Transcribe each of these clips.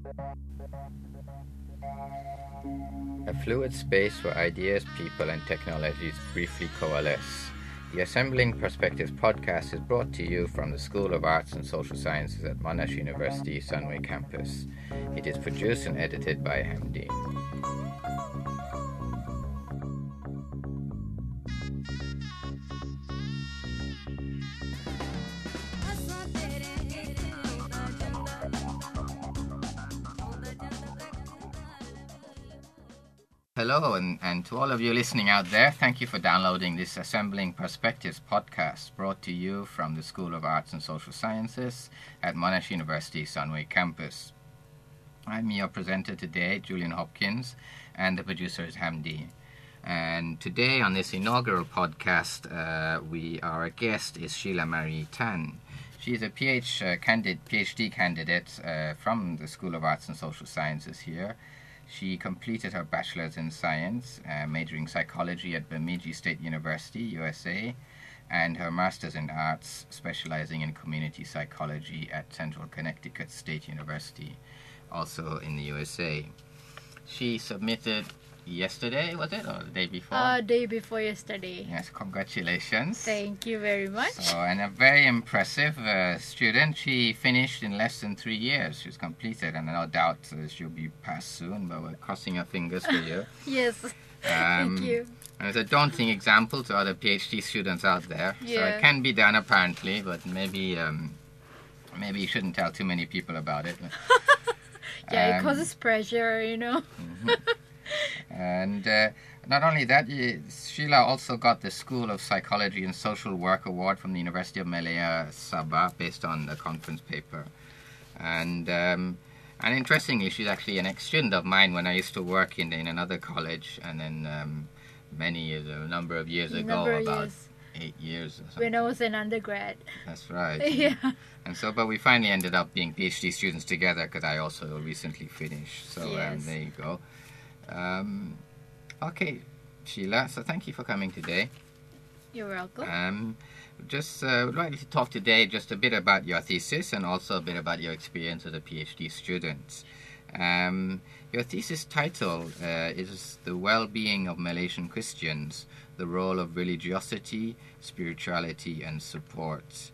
A fluid space where ideas, people, and technologies briefly coalesce. The Assembling Perspectives podcast is brought to you from the School of Arts and Social Sciences at Monash University, Sunway campus. It is produced and edited by Hamdi. Hello, and to all of you listening out there, thank you for downloading this Assembling Perspectives podcast brought to you from the School of Arts and Social Sciences at Monash University, Sunway campus. I'm your presenter today, Julian Hopkins, and the producer is Hamdi. And today on this inaugural podcast, our guest is Sheila Marie Tan. She's a PhD candidate from the School of Arts and Social Sciences here. She completed her bachelor's in science, majoring psychology at Bemidji State University, USA, and her master's in arts, specializing in community psychology at Central Connecticut State University, also in the USA. She submitted yesterday, was it, or the day before? Day before yesterday. Yes, congratulations. Thank you very much. So, and a very impressive student. She finished in less than 3 years. She's completed, and no doubt she'll be passed soon, but we're crossing our fingers for you. Yes, thank you. And it's a daunting example to other PhD students out there. Yeah. So it can be done apparently, but maybe you shouldn't tell too many people about it. Yeah, it causes pressure, you know. Mm-hmm. And not only that, Sheila also got the School of Psychology and Social Work Award from the University of Malaya Sabah based on the conference paper. And interestingly, she's actually an ex-student of mine when I used to work in another college, and then a number of years ago, about 8 years or something. When I was an undergrad. That's right. Yeah. And so, but we finally ended up being PhD students together because I also recently finished. So Yes. there you go. Okay, Sheila, so thank you for coming today. You're welcome. Would like to talk today just a bit about your thesis and also a bit about your experience as a PhD student. Your thesis title is The Well-Being of Malaysian Christians, the Role of Religiosity, Spirituality and Support.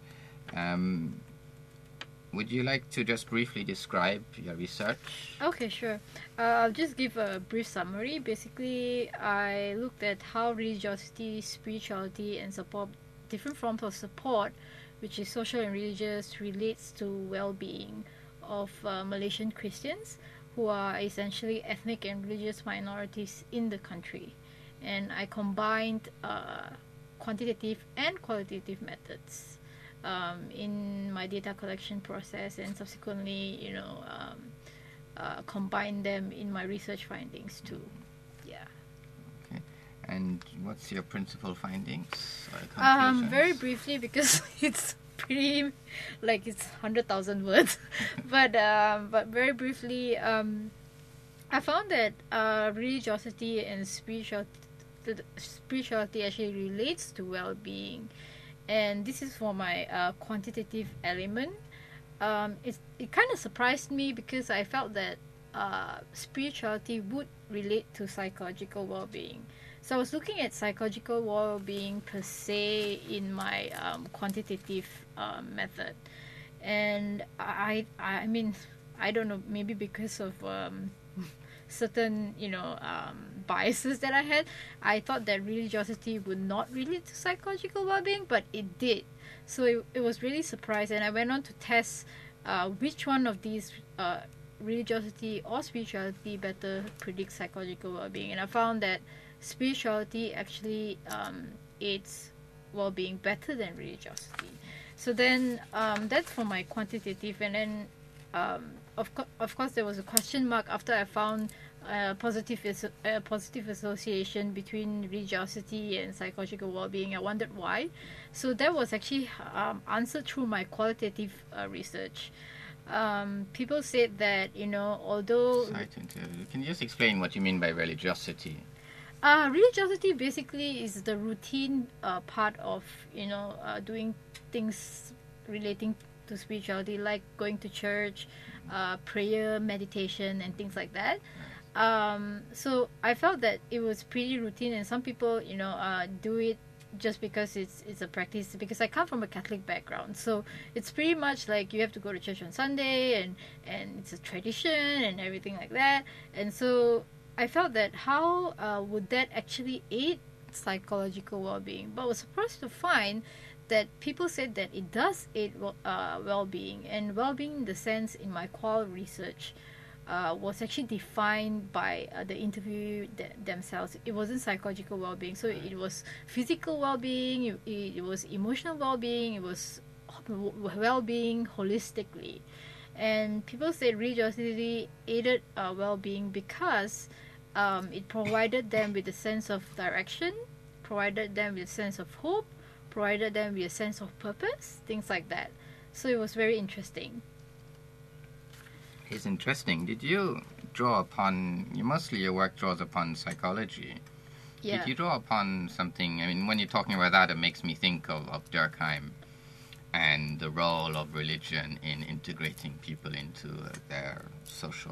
Would you like to just briefly describe your research? Okay, sure. I'll just give a brief summary. Basically, I looked at how religiosity, spirituality, and support, different forms of support, which is social and religious, relates to well-being of Malaysian Christians, who are essentially ethnic and religious minorities in the country. And I combined quantitative and qualitative methods in my data collection process, and subsequently, combine them in my research findings too. Yeah. Okay. And what's your principal findings or conclusions? Very briefly, because it's pretty, it's 100,000 words. but very briefly, I found that religiosity and spirituality actually relates to well-being. And this is for my quantitative element. It kind of surprised me because I felt that spirituality would relate to psychological well-being. So I was looking at psychological well-being per se in my quantitative method. And I mean, I don't know, maybe because of certain biases that I had, I thought that religiosity would not relate to psychological well-being, but it did. So it was really surprised, and I went on to test which one of these religiosity or spirituality better predicts psychological well-being, and I found that spirituality actually aids well-being better than religiosity. So then that's for my quantitative, and then of course there was a question mark after I found positive association between religiosity and psychological well-being. I wondered why. So that was actually answered through my qualitative research. People said that, although... Sorry to interrupt. Can you just explain what you mean by religiosity? Religiosity basically is the routine part of, doing things relating to spirituality, like going to church, prayer, meditation, and things like that. So I felt that it was pretty routine, and some people, do it just because it's a practice. Because I come from a Catholic background, so it's pretty much like you have to go to church on Sunday, and it's a tradition and everything like that. And so I felt that how would that actually aid psychological well-being? But I was surprised to find that people said that it does aid well-being, and well-being in the sense in my qual research was actually defined by the interview themselves. It wasn't psychological well-being, so it was physical well-being, it was emotional well-being, it was well-being holistically. And people said religiosity aided well-being because it provided them with a sense of direction, provided them with a sense of hope, provided them with a sense of purpose, things like that. So it was very interesting. It's interesting. Did you draw upon, mostly your work draws upon psychology. Yeah. Did you draw upon something, I mean, when you're talking about that, it makes me think of Durkheim and the role of religion in integrating people into their social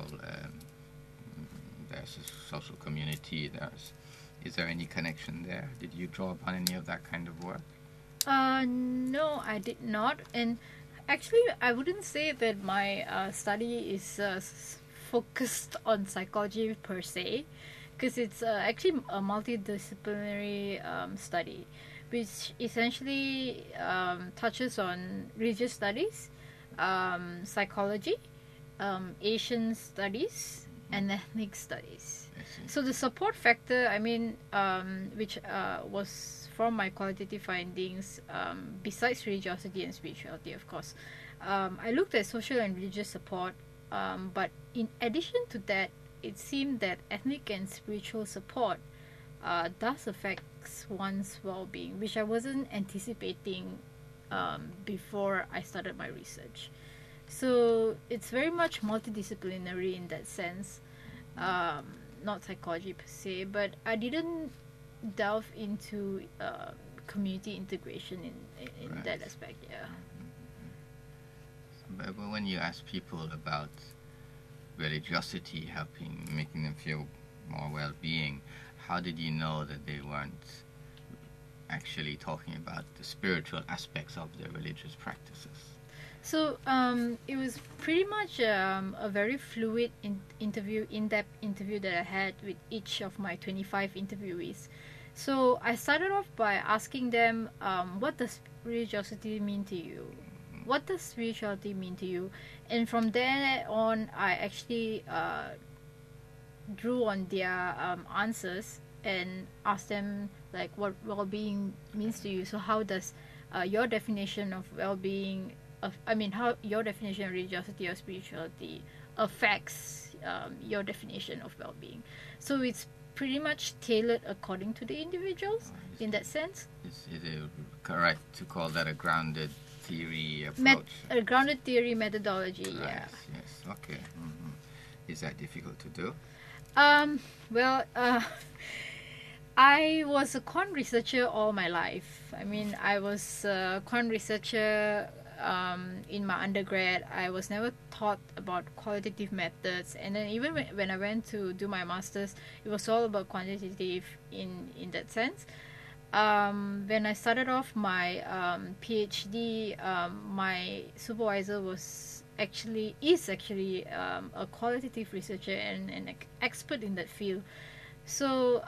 community. Is there any connection there? Did you draw upon any of that kind of work? No, I did not. And actually, I wouldn't say that my study is focused on psychology per se, because it's actually a multidisciplinary study, which essentially touches on religious studies, psychology, Asian studies, and ethnic studies. So the support factor, which was from my qualitative findings, besides religiosity and spirituality, of course, I looked at social and religious support, but in addition to that, it seemed that ethnic and spiritual support does affect one's well-being, which I wasn't anticipating before I started my research. So it's very much multidisciplinary in that sense, not psychology per se, but I didn't delve into community integration in Right. that aspect. Yeah. But when you ask people about religiosity making them feel more well-being, how did you know that they weren't actually talking about the spiritual aspects of their religious practices? So it was pretty much a very fluid in-depth interview that I had with each of my 25 interviewees. So I started off by asking them, what does religiosity mean to you? What does spirituality mean to you? And from there on, I actually drew on their answers and asked them like what well-being means to you. So how does your definition of well-being, how your definition of religiosity or spirituality affects your definition of well-being? So it's pretty much tailored according to the individuals in that sense. Is it correct to call that a grounded theory approach? A grounded theory methodology, yeah. Yes, okay. Mm-hmm. Is that difficult to do? I was a quant researcher all my life. I was a quant researcher in my undergrad. I was never taught about qualitative methods, and then even when I went to do my master's, it was all about quantitative in that sense. When I started off my PhD, my supervisor is actually a qualitative researcher and an expert in that field. So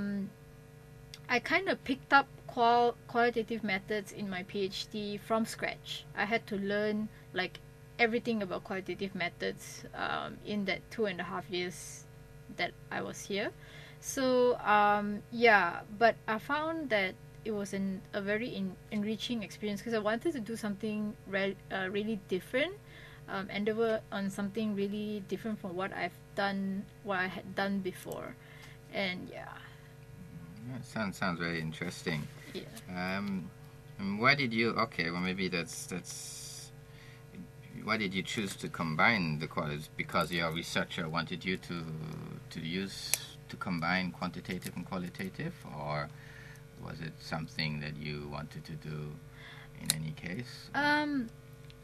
I kind of picked up qualitative methods in my PhD from scratch. I had to learn like everything about qualitative methods in that 2.5 years that I was here. So but I found that it was a very enriching experience because I wanted to do something really different, endeavor on something really different from what I had done before, and yeah. That sounds very interesting. Yeah. Why did you? Okay, well maybe that's. Why did you choose to combine the qualities? Because your researcher wanted you to combine quantitative and qualitative, or was it something that you wanted to do in any case?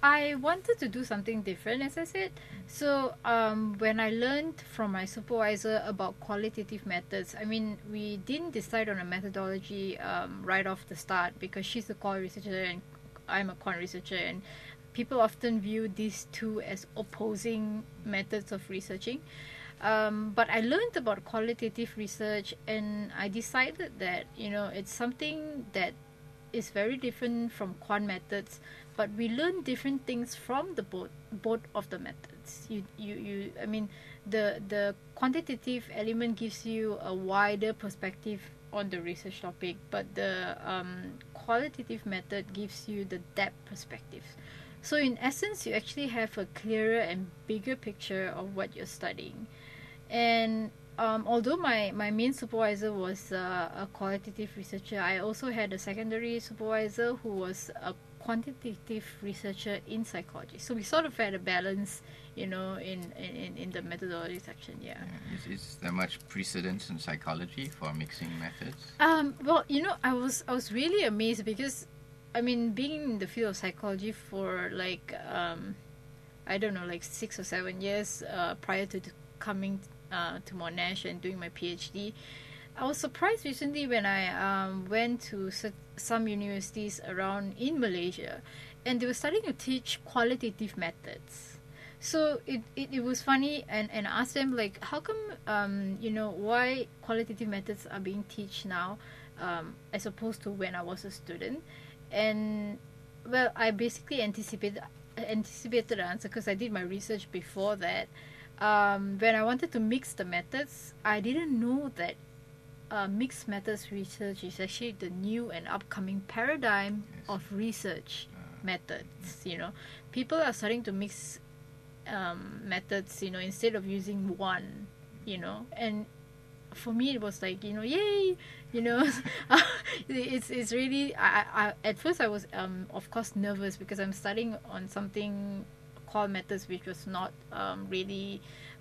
I wanted to do something different, as I said. So when I learned from my supervisor about qualitative methods, I mean, we didn't decide on a methodology right off the start, because she's a qual researcher and I'm a quant researcher, and people often view these two as opposing methods of researching. But I learned about qualitative research, and I decided that, you know, it's something that is very different from quant methods, but we learn different things from the both of the methods. I mean, the quantitative element gives you a wider perspective on the research topic, but the qualitative method gives you the depth perspective. So in essence, you actually have a clearer and bigger picture of what you're studying. And although my main supervisor was a qualitative researcher, I also had a secondary supervisor who was a quantitative researcher in psychology. So we sort of had a balance, you know, in the methodology section. Yeah. Is there much precedence in psychology for mixing methods? Well, you know, I was really amazed, because I mean, being in the field of psychology for like I don't know, like 6 or 7 years prior to coming to Monash and doing my PhD, I was surprised recently when I went to some universities around in Malaysia, and they were starting to teach qualitative methods. So it was funny, and I asked them, like, how come you know, why qualitative methods are being taught now as opposed to when I was a student. And well, I basically anticipated the answer, because I did my research before that. When I wanted to mix the methods, I didn't know that mixed methods research is actually the new and upcoming paradigm of research methods. You know, people are starting to mix methods, you know, instead of using one, you know. And for me, it was like, you know, yay, you know. it's really, I at first I was of course nervous, because I'm studying on something called methods, which was not really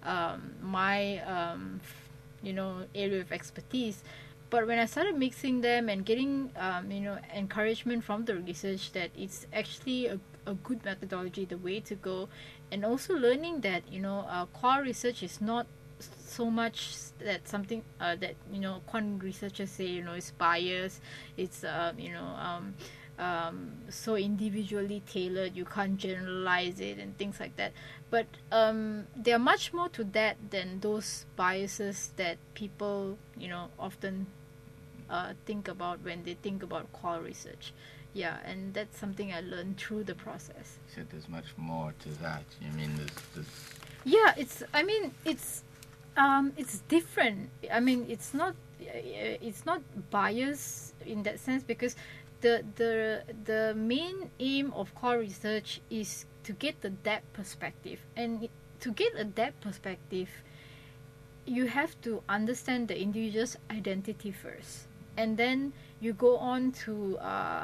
my you know, area of expertise. But when I started mixing them and getting you know, encouragement from the research that it's actually a good methodology, the way to go, and also learning that, you know, qual research is not so much that something that, you know, quant researchers say, you know, it's biased, it's you know, so individually tailored, you can't generalize it and things like that. But there are much more to that than those biases that people, you know, often think about when they think about qual research. Yeah, and that's something I learned through the process. So there's much more to that. You mean there's... Yeah, I mean, it's different. I mean, it's not biased in that sense, because the main aim of qual research is to get the depth perspective, and to get a depth perspective, you have to understand the individual's identity first, and then you go on to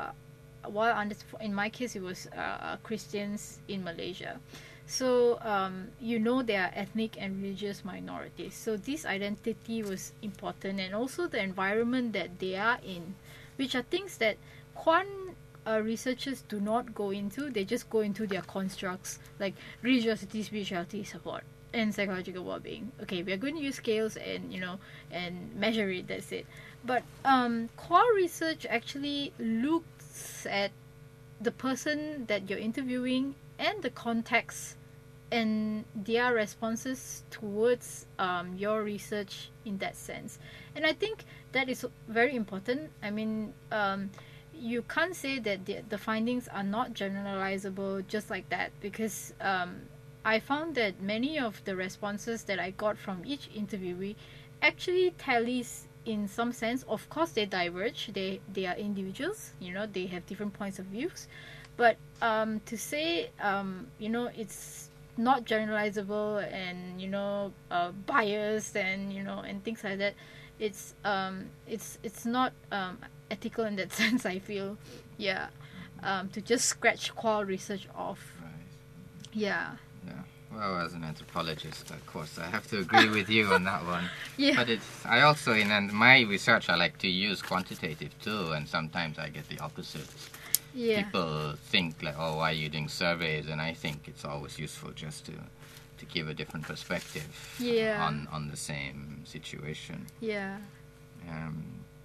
in my case, it was Christians in Malaysia. So you know, there are ethnic and religious minorities, so this identity was important, and also the environment that they are in, which are things that quant researchers do not go into. They just go into their constructs, like religiosity, spirituality, support, and psychological well-being. Okay, we are going to use scales and, you know, and measure it, that's it. But qual research actually looks at the person that you're interviewing and the context and their responses towards your research in that sense. And I think that is very important. I mean, you can't say that the findings are not generalizable just like that, because I found that many of the responses that I got from each interviewee actually tallies in some sense. Of course, they diverge. They are individuals, you know, they have different points of views. But to say, you know, it's not generalizable and, you know, biased and, you know, and things like that, it's not ethical in that sense, I feel. Yeah. To just scratch qual research off. Right. Yeah. Yeah. Well, as an anthropologist, of course, I have to agree with you on that one. Yeah. But I also, in my research, I like to use quantitative too, and sometimes I get the opposite. Yeah. people think like, oh, why are you doing surveys? And I think it's always useful just to give a different perspective Yeah. on the same situation. Yeah. Um,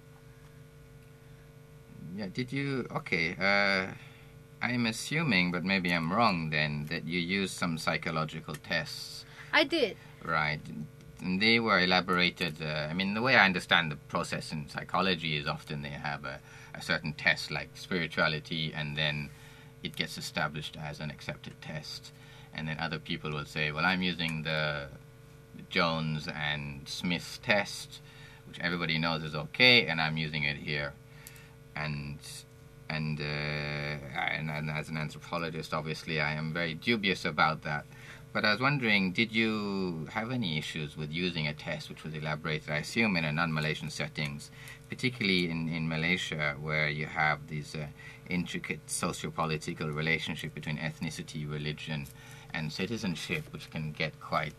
yeah. Did you? Okay. I'm assuming, but maybe I'm wrong. Then that you used some psychological tests, I did. right? And they were elaborated. I mean, the way I understand the process in psychology is often they have a certain test like spirituality, and then it gets established as an accepted test. And then other people will say, well, I'm using the Jones and Smith test, which everybody knows is okay, and I'm using it here. And as an anthropologist, obviously, I am very dubious about that. But I was wondering, did you have any issues with using a test which was elaborated, I assume, in a non-Malaysian settings, particularly in Malaysia, where you have these intricate socio-political relationship between ethnicity, religion, and citizenship, which can get quite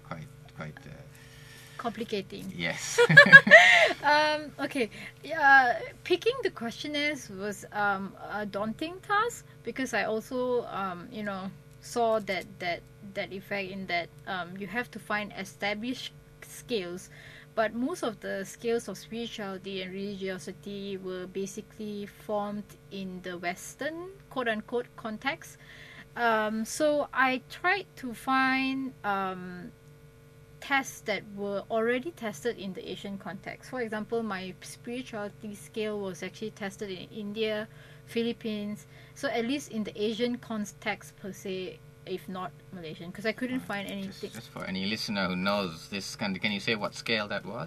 Complicating. yes. Okay. Picking the questionnaires was a daunting task because I also, saw that effect in that you have to find established scales, but most of the scales of spirituality and religiosity were basically formed in the Western quote unquote context. So I tried to find tests that were already tested in the Asian context. For example, my spirituality scale was actually tested in India, Philippines, so at least in the Asian context per se, if not Malaysian, because I couldn't find anything. Just for any listener who knows this, can you say what scale that was?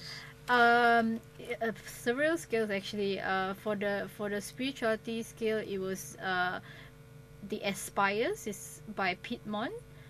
Several scales actually. For the spirituality scale, it was the Aspires. Is by Piedmont.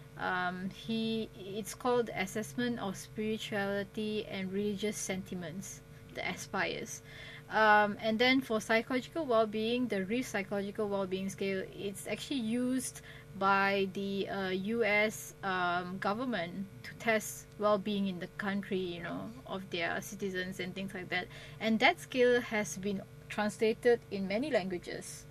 It's called Assessment of Spirituality and Religious Sentiments, the Aspires. And then for psychological well-being, the Reef Psychological Well-being Scale, it's actually used by the US government to test well-being in the country, of their citizens and things like that. And that scale has been translated in many languages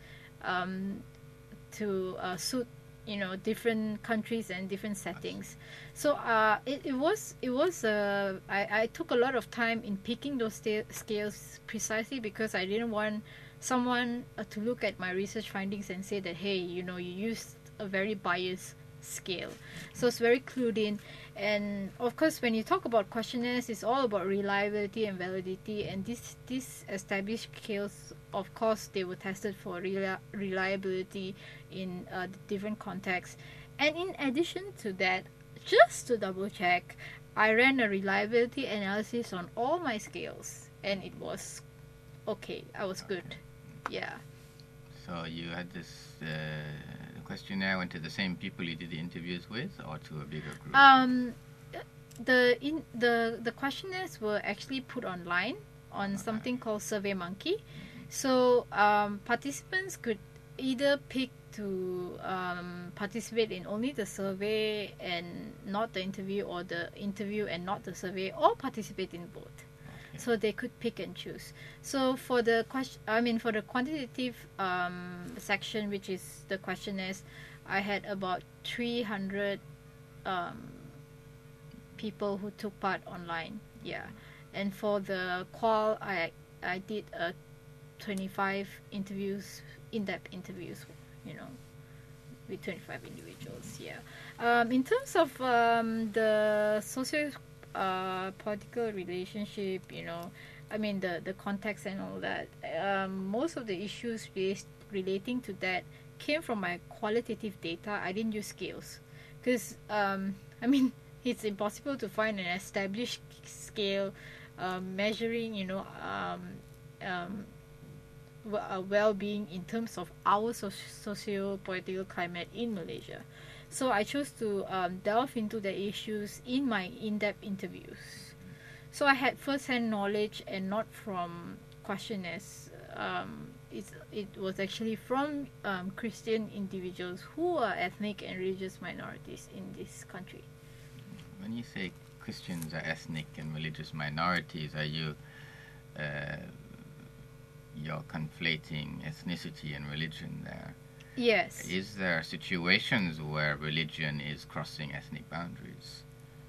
to suit different countries and different settings. So I took a lot of time in picking those scales precisely because I didn't want someone to look at my research findings and say that, hey, you used a very biased scale. So it's very clued in. And of course, when you talk about questionnaires, it's all about reliability and validity, and these established scales, of course, they were tested for reliability in different contexts. And in addition to that, just to double check, I ran a reliability analysis on all my scales, and it was okay. I was good. Yeah. So you had this questionnaire went to the same people you did the interviews with, or to a bigger group? The questionnaires were actually put online on something called SurveyMonkey. So participants could either pick to participate in only the survey and not the interview, or the interview and not the survey, or participate in both. Okay. So they could pick and choose. So for the for the quantitative section, which is the questionnaires, I had about 300 people who took part online. Yeah, and for the qual, I did 25 interviews, in-depth interviews, with 25 individuals. Yeah. In terms of the socio-political relationship, the context and all that, most of the issues relating to that came from my qualitative data. I didn't use scales because, it's impossible to find an established scale measuring, well-being in terms of our socio-political climate in Malaysia. So I chose to delve into the issues in my in-depth interviews. So I had first-hand knowledge and not from questionnaires. It was actually from Christian individuals who are ethnic and religious minorities in this country. When you say Christians are ethnic and religious minorities, are you you're conflating ethnicity and religion there. Yes. Is there situations where religion is crossing ethnic boundaries?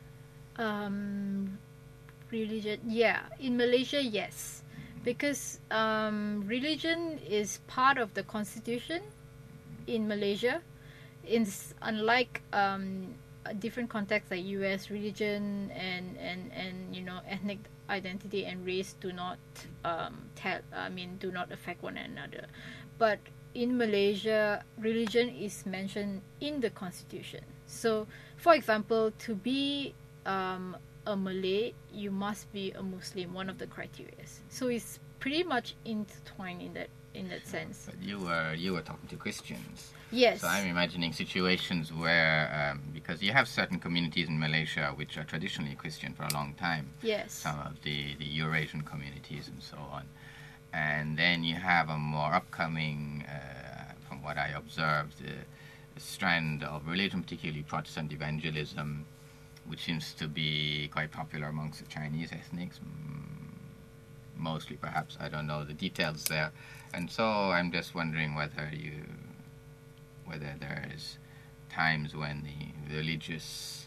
Religion, yeah. In Malaysia, yes. Because religion is part of the constitution in Malaysia. Unlike a different contexts like US, religion and ethnic identity and race do not do not affect one another. But in Malaysia, religion is mentioned in the constitution. So, for example, to be a Malay, you must be a Muslim. One of the criteria. So it's pretty much intertwined in that sense. But you were talking to Christians. Yes. So I'm imagining situations where, because you have certain communities in Malaysia which are traditionally Christian for a long time. Yes. Some of the Eurasian communities and so on. And then you have a more upcoming, from what I observed, a strand of religion, particularly Protestant evangelism, which seems to be quite popular amongst the Chinese ethnics, mostly perhaps. I don't know the details there. And so I'm just wondering whether there is times when the religious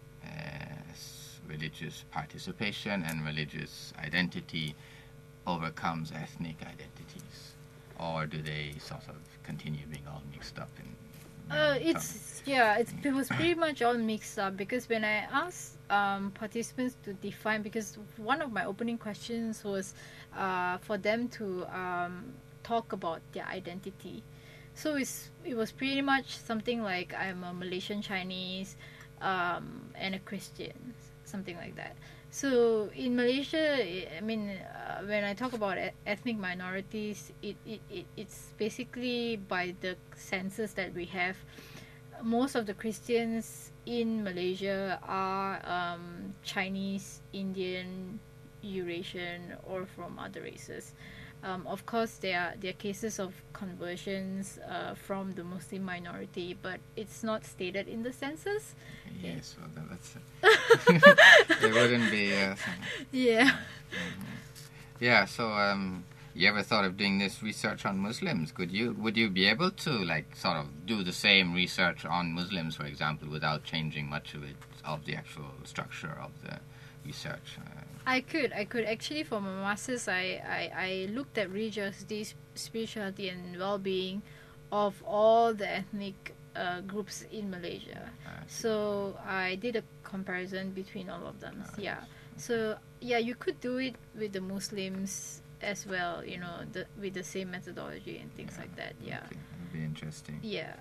participation and religious identity overcomes ethnic identities, or do they sort of continue being all mixed up in? It was pretty much all mixed up, because when I asked participants to define, because one of my opening questions was for them to talk about their identity. So it was pretty much something like, I'm a Malaysian Chinese and a Christian, something like that. So in Malaysia, when I talk about ethnic minorities, it's basically by the census that we have. Most of the Christians in Malaysia are Chinese, Indian, Eurasian, or from other races. Of course, there are cases of conversions from the Muslim minority, but it's not stated in the census. Yes, well, that's it wouldn't be. Yeah. Yeah. So, you ever thought of doing this research on Muslims? Would you be able to sort of do the same research on Muslims, for example, without changing much of the actual structure of the research? I could actually, for my masters, I looked at religiosity, spirituality, and well-being of all the ethnic groups in Malaysia. So I did a comparison between all of them. Yeah. So yeah, you could do it with the Muslims as well. With the same methodology and things like that. Yeah. Okay. That'd be interesting. Yeah.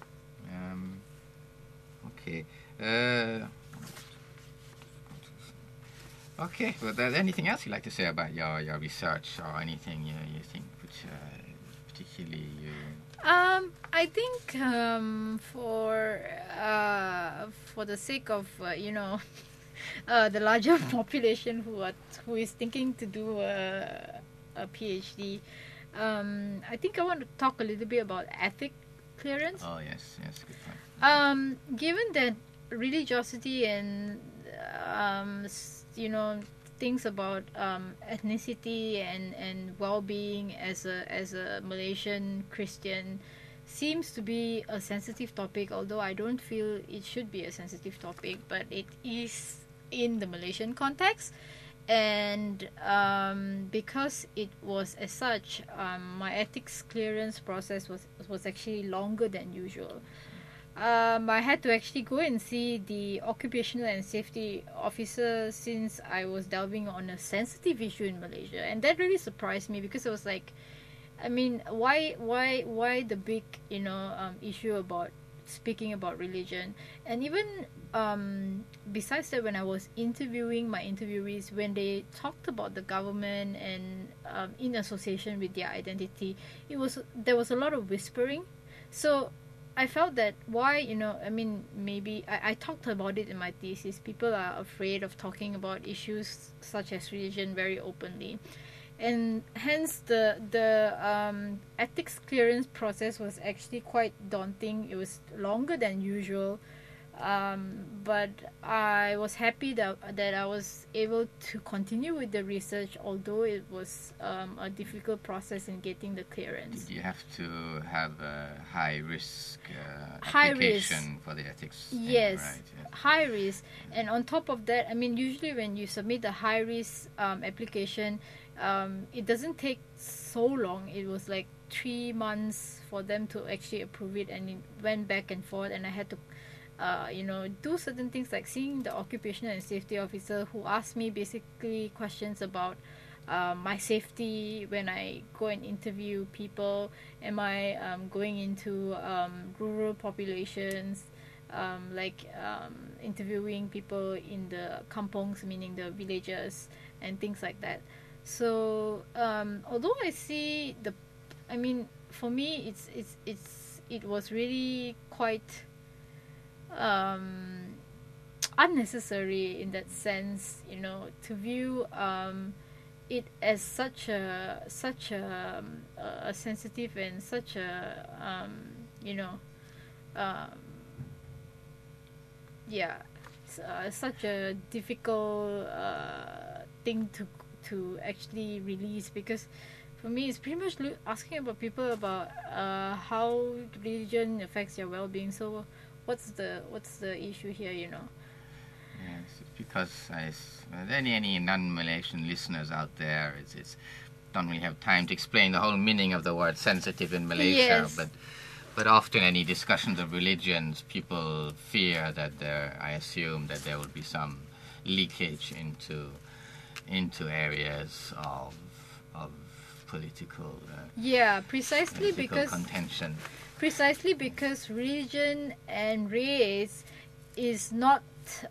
Okay. Okay, well, there's anything else you'd like to say about your research, or anything you think which particularly you... I think for the sake of the larger population who is thinking to do a PhD, I think I want to talk a little bit about ethic clearance. Oh yes, good point. Given that religiosity and things about ethnicity and well-being as a Malaysian Christian seems to be a sensitive topic, although I don't feel it should be a sensitive topic, but it is in the Malaysian context. And because it was as such, my ethics clearance process was actually longer than usual. I had to actually go and see the occupational and safety officer, since I was delving on a sensitive issue in Malaysia, and that really surprised me, because I was like, why the big issue about speaking about religion? And even besides that, when I was interviewing my interviewees, when they talked about the government and in association with their identity, there was a lot of whispering. So I felt that maybe I talked about it in my thesis. People are afraid of talking about issues such as religion very openly, and hence the ethics clearance process was actually quite daunting. It was longer than usual, But I was happy that I was able to continue with the research, although it was a difficult process in getting the clearance. Did you have to have a high risk High application risk. for the ethics? Yes, Right. Yes. high risk. And on top of that, I mean, usually when you submit a high risk application, it doesn't take so long. It was like 3 months for them to actually approve it, and it went back and forth, and I had to do certain things like seeing the occupational and safety officer, who asked me basically questions about my safety when I go and interview people. Am I going into rural populations, interviewing people in the kampongs, meaning the villages, and things like that. So although for me, it was really quite unnecessary in that sense, to view it as such a sensitive and such a such a difficult thing to actually release, because for me it's pretty much asking about people about how religion affects your well-being. So what's the issue here? Yes, because any non-Malaysian listeners out there, it's don't really have time to explain the whole meaning of the word sensitive in Malaysia. Yes. But often any discussions of religions, people fear that I assume that there will be some leakage into areas of political precisely because contention. Precisely because religion and race is not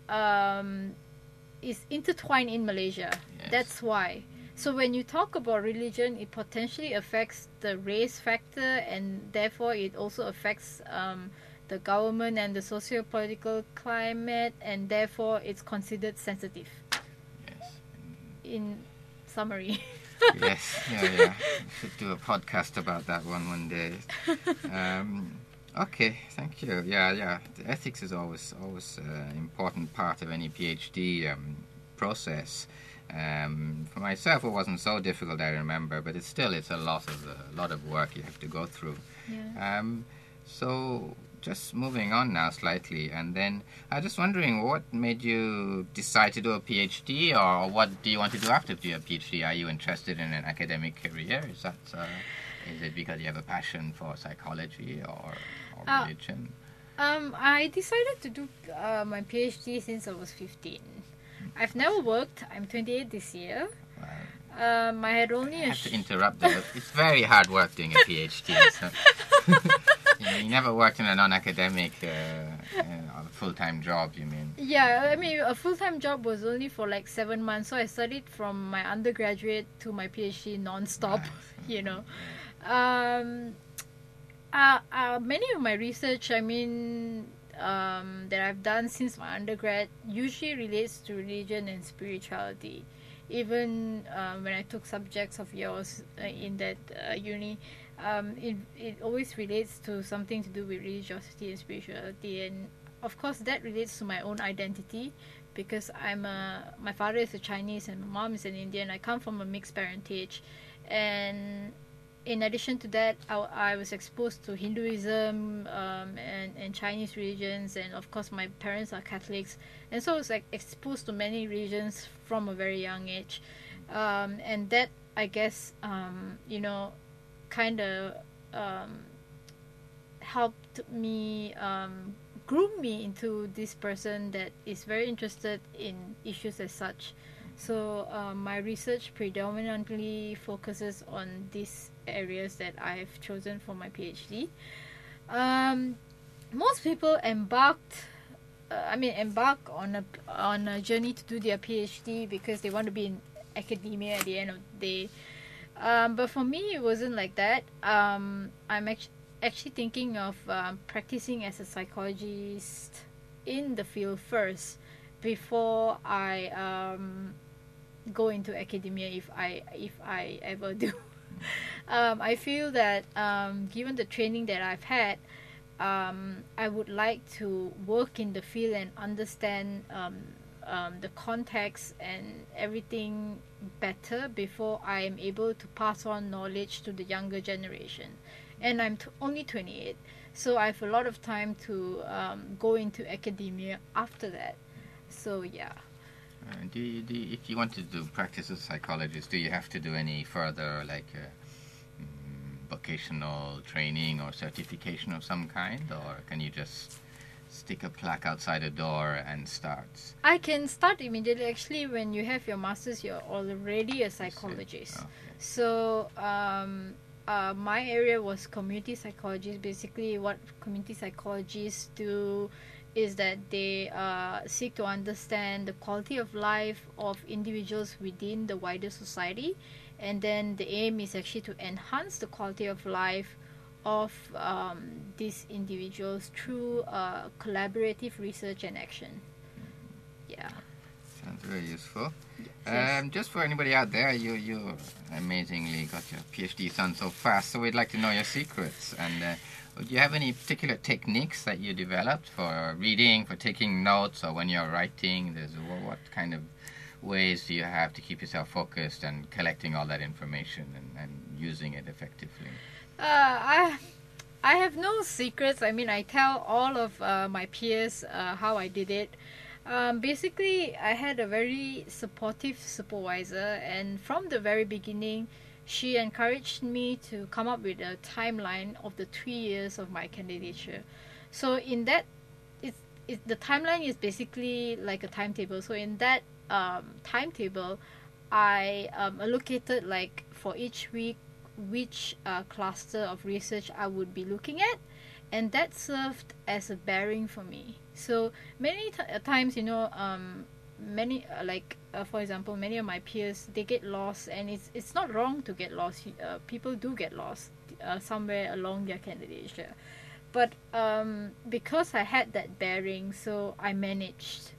is intertwined in Malaysia. Yes. That's why. So when you talk about religion, it potentially affects the race factor, and therefore it also affects the government and the socio-political climate, and therefore it's considered sensitive. Yes. In summary. Yes, yeah. We should do a podcast about that one day. Okay, thank you. Yeah. The ethics is always an important part of any PhD process. For myself, it wasn't so difficult, I remember, but it's a lot of work you have to go through. Yeah. So just moving on now slightly, and then I was just wondering, what made you decide to do a PhD, or what do you want to do after your PhD? Are you interested in an academic career? Is it because you have a passion for psychology or religion? I decided to do my PhD since I was 15. I've never worked. I'm 28 this year. Wow. I had only I have to interrupt there. It's very hard work doing a PhD. So. You never worked in a non-academic full-time job, you mean? Yeah, I mean, a full-time job was only for like 7 months. So I studied from my undergraduate to my PhD non-stop, Many of my research, that I've done since my undergrad usually relates to religion and spirituality. Even when I took subjects of yours in that uni, it always relates to something to do with religiosity and spirituality, and of course that relates to my own identity, because my father is a Chinese and my mom is an Indian. I come from a mixed parentage, and in addition to that, I was exposed to Hinduism and Chinese religions, and of course my parents are Catholics, and so I was like exposed to many religions from a very young age, and that, I guess, kind of helped me groom me into this person that is very interested in issues as such. So my research predominantly focuses on these areas that I've chosen for my PhD. Most people embark on a journey to do their PhD because they want to be in academia at the end of the day. But for me, it wasn't like that. I'm actually thinking of practicing as a psychologist in the field first before I go into academia, if I ever do. I feel that given the training that I've had, I would like to work in the field and understand the context and everything better before I am able to pass on knowledge to the younger generation. And I'm only 28, so I have a lot of time to go into academia after that. So yeah. If you want to do practice as a psychologist, do you have to do any further, like, vocational training or certification of some kind, or can you just stick a plaque outside a door and start? I can start immediately. Actually, when you have your master's, you're already a psychologist. Okay. So my area was community psychology. Basically, what community psychologists do is that they seek to understand the quality of life of individuals within the wider society, and then the aim is actually to enhance the quality of life of these individuals through collaborative research and action. Yeah. Sounds very useful. Yes. Just for anybody out there, you amazingly got your PhD done so fast, so we'd like to know your secrets. And do you have any particular techniques that you developed for reading, for taking notes, or when you're writing? What kind of ways do you have to keep yourself focused and collecting all that information and using it effectively? I have no secrets. I mean, I tell all of my peers how I did it. Basically, I had a very supportive supervisor, and from the very beginning, she encouraged me to come up with a timeline of the 3 years of my candidature. So in that, the timeline is basically like a timetable. So in that timetable, I allocated, like, for each week which cluster of research I would be looking at, and that served as a bearing for me. So many times, many for example, many of my peers, they get lost, and it's not wrong to get lost. People do get lost somewhere along their candidature, but because I had that bearing, so I managed,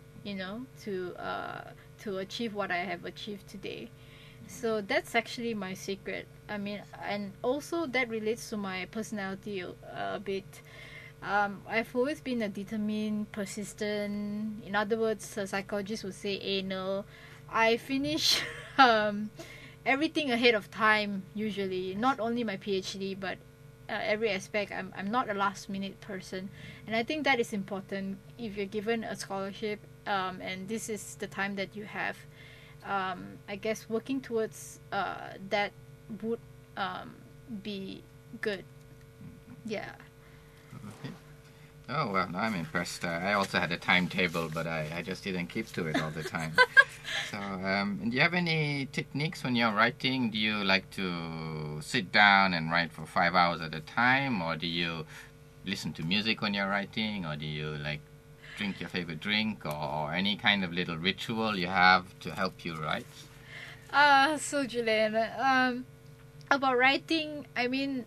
to achieve what I have achieved today. So that's actually my secret. I mean, and also that relates to my personality a bit. I've always been a determined, persistent, in other words, a psychologist would say anal. I finish everything ahead of time, usually. Not only my PhD, but every aspect. I'm not a last minute person. And I think that is important if you're given a scholarship, and this is the time that you have. I guess working towards that would be good. Yeah. Okay. Oh, well, I'm impressed. I also had a timetable, but I just didn't keep to it all the time. So, do you have any techniques when you're writing? Do you like to sit down and write for 5 hours at a time, or do you listen to music when you're writing, or do you, like, drink your favorite drink, or any kind of little ritual you have to help you write? So Julian, about writing, I mean,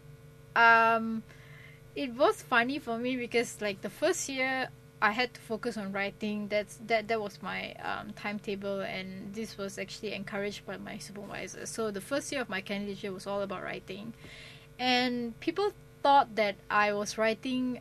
it was funny for me because, like, the first year I had to focus on writing. That was my timetable, and this was actually encouraged by my supervisor. So the first year of my candidature was all about writing, and people thought that I was writing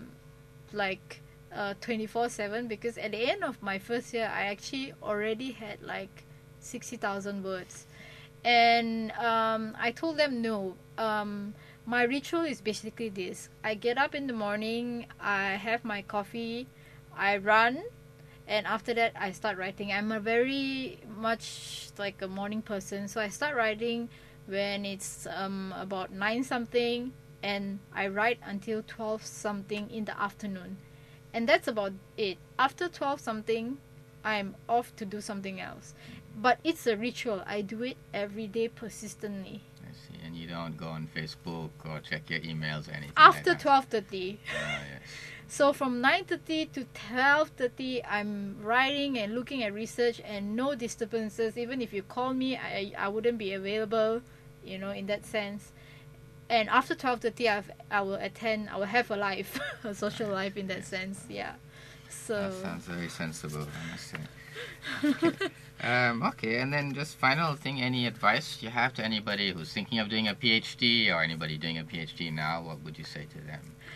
24/7, because at the end of my first year I actually already had like 60,000 words, and I told them no. My ritual is basically this: I get up in the morning, I have my coffee, I run, and after that I start writing. I'm a very much like a morning person, so I start writing when it's about 9 something, and I write until 12 something in the afternoon. And that's about it. After 12 something, I'm off to do something else. But it's a ritual. I do it every day persistently. I see. And you don't go on Facebook or check your emails or anything After like that? 12:30. Yes. So from 9:30 to 12:30, I'm writing and looking at research, and no disturbances. Even if you call me, I wouldn't be available, in that sense. And after 12:30, I will have a life, a social life in that sense. Yeah. So That sounds very sensible, I must say. Okay. Okay, and then just final thing, any advice you have to anybody who's thinking of doing a PhD or anybody doing a PhD now? What would you say to them?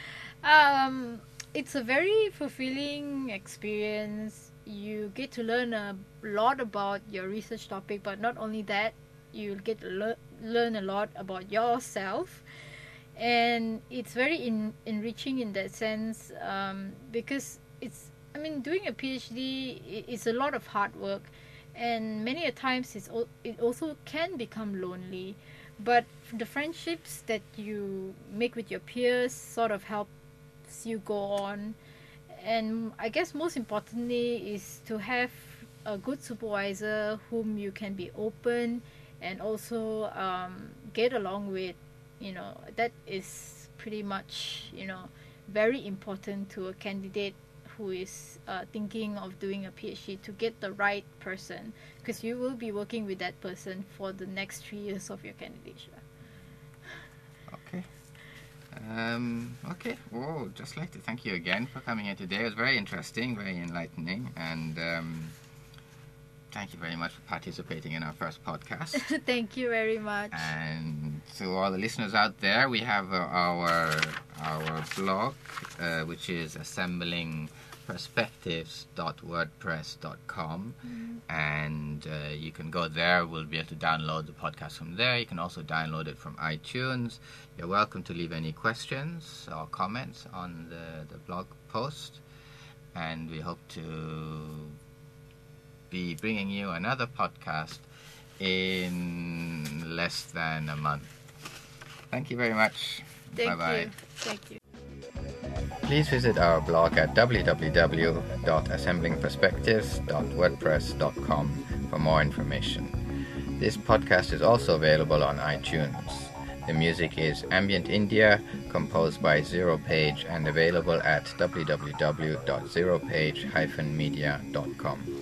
It's a very fulfilling experience. You get to learn a lot about your research topic, but not only that, you get to learn a lot about yourself. And it's very enriching in that sense, because doing a PhD is a lot of hard work, and many a times it also can become lonely. But the friendships that you make with your peers sort of helps you go on. And I guess most importantly is to have a good supervisor whom you can be open and also get along with. That is pretty much very important to a candidate who is thinking of doing a PhD, to get the right person, because you will be working with that person for the next 3 years of your candidature. Okay. Okay. Oh, just like to thank you again for coming here today. It was very interesting, very enlightening, and thank you very much for participating in our first podcast. Thank you very much. And to all the listeners out there, we have our blog, which is assemblingperspectives.wordpress.com, and you can go there. We'll be able to download the podcast from there. You can also download it from iTunes. You're welcome to leave any questions or comments on the blog post, and we hope to be bringing you another podcast in less than a month. Thank you very much. Bye-bye. Thank you. Please visit our blog at www.assemblingperspectives.wordpress.com for more information. This podcast is also available on iTunes. The music is Ambient India, composed by Zero Page and available at www.zeropage-media.com.